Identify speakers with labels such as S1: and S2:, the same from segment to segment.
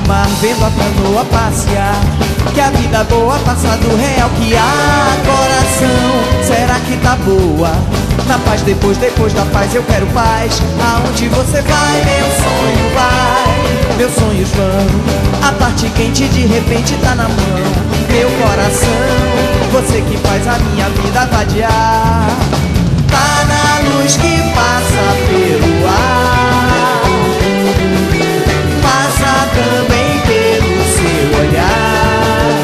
S1: no mar, vendo a canoa passear, que a vida boa passa do real que há. Coração, será que tá boa? Na paz, depois da paz eu quero paz. Aonde você vai, meu sonho vai, meus sonhos vão. A parte quente de repente tá na mão. Meu coração, você que faz a minha vida vadiar. Tá na luz que passa pelo ar, passa também pelo seu olhar.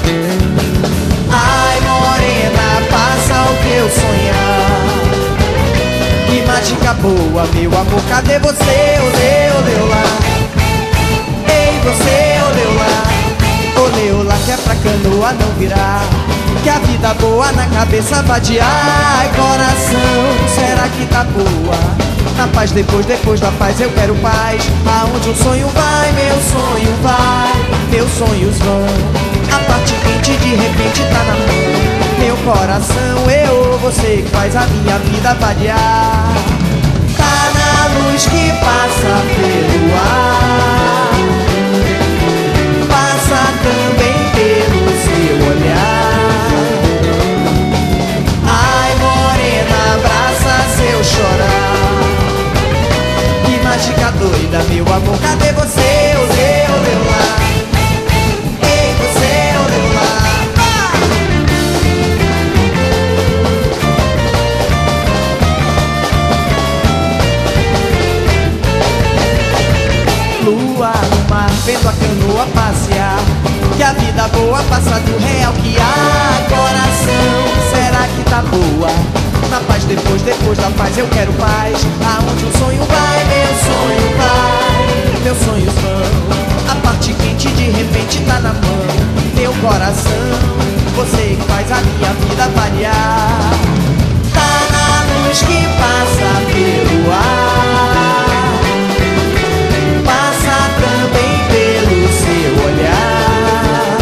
S1: Ai, morena, passa o que eu sonhar. Que mágica boa, meu amor, cadê você? Olê, olê, olá. Ei, você, olê, olá. Olê, olá, que é pra canoa não virar, que a vida boa na cabeça vadiar. Ai, coração, será que tá boa? Na paz, depois da paz eu quero paz. Aonde um sonho vai, meu sonho vai, meus sonhos vão. A parte quente de repente tá na mão. Meu coração, eu, você que faz a minha vida variar. Tá na luz que passa pelo ar, passa também pelo seu olhar. Ai, morena, abraça seu chorar. Que mágica doida, meu amor, cadê você? Olê, olê, olá. Ei, você, olê, olá. Lua no mar, vendo a canoa passear, que a vida boa passa do real que há. Coração, será que tá boa? Na paz, depois da paz eu quero paz. Aonde um sonho vai, meu sonho vai, meus sonhos vão. A parte quente de repente tá na mão. Meu coração, você que faz a minha vida variar. Tá na luz que passa pelo ar, passa também pelo seu olhar.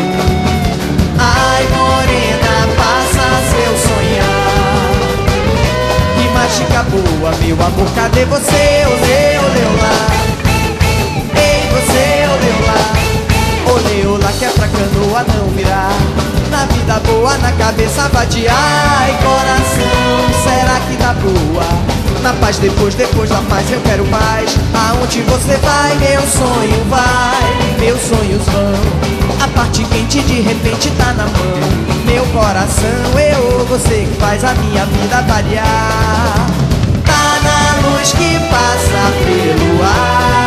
S1: Ai, morena, passa seu sonhar. Que mágica boa, meu amor, cadê você? Olê, olê, olá. Ei, você, olê, olá. Olê, olá, que é pra canoa não virar, na vida boa na cabeça vadiar. Ai, coração, será que tá boa? Na paz, depois da paz eu quero paz. Aonde você vai, meu sonho vai, meus sonhos vão. A parte quente de repente tá na mão. Meu coração, eu, você que faz a minha vida variar. Tá na luz que passa pelo ar,